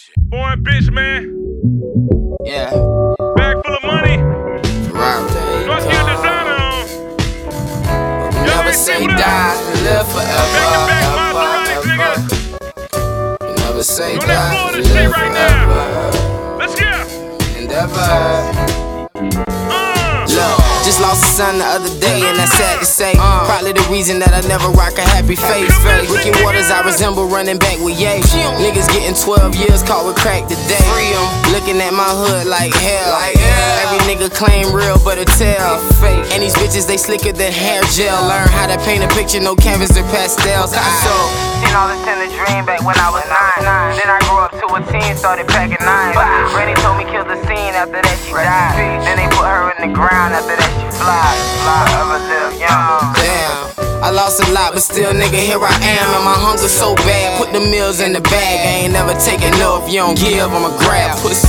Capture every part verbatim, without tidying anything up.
Boy, bitch, man. Yeah. Bag full of money. Right there. Let's get designer on. Never say die, live forever. Back to back ever, Maseratis, nigga. ever. Never say On die, that floor of this live shit right now. forever. Let's go. And ever. Uh. Look, just lost a son the other day, and that's sad to say. Uh, Probably the reason that I never rock a happy face. Ricky Waters, I resemble running back with Ye. Niggas getting twelve years caught with crack today. Looking at my hood like hell. Every nigga claim real, but a tell fake. And these bitches, they slicker than hair gel. Learn how to paint a picture, no canvas or pastels. I saw Seen all this in a dream back when I was nine. Then I grew up to a teen, started packing nines. Granny told me kill the scene, after that she died. Then they put her in the ground, after that she fly. Fly, ever live young. Damn, I lost a lot, but still, nigga, here I am. And my hunger so bad, put the meals in the bag. I ain't never taking no if you don't give, I'ma grab pussy.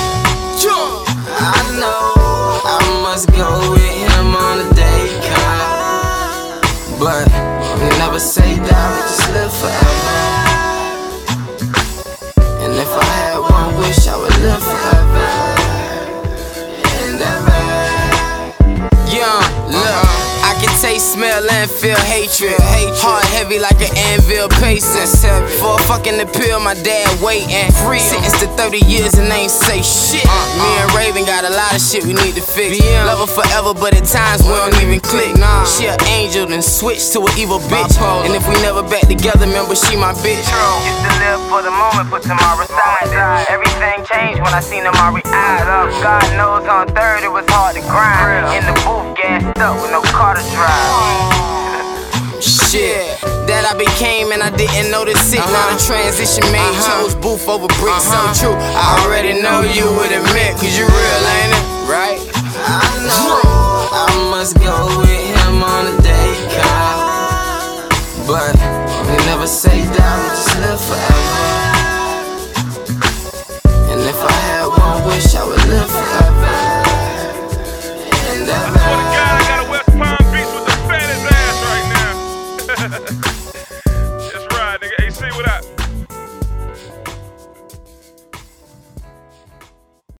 I know I must go with him on the day come, but we never say die, we just live forever. And if I had one wish, I would live forever. And ever. Young, look, I can taste, smell, and feel hatred. Heart heavy like an anvil pacing. For a fucking appeal, my dad waiting. Sentenced to thirty years and ain't say shit. Me and Raven got a lot of shit we need to fix. Love her forever, but at times we don't even click. She an angel, then switch to an evil bitch. And if we never back together, remember she my bitch. Used to live for the moment, put tomorrow aside. Everything changed when I seen Amari eyes. God knows on third it was hard to grind. In the booth, gassed up with no car to drive. Shit, that I became and I didn't notice it. Uh-huh. Now the transition made, uh-huh. Chose booth over brick, uh-huh. So true. I already know you would admit, cause you real, ain't it? Right? I know I must go with him on the day come, but we never say die, we just live forever.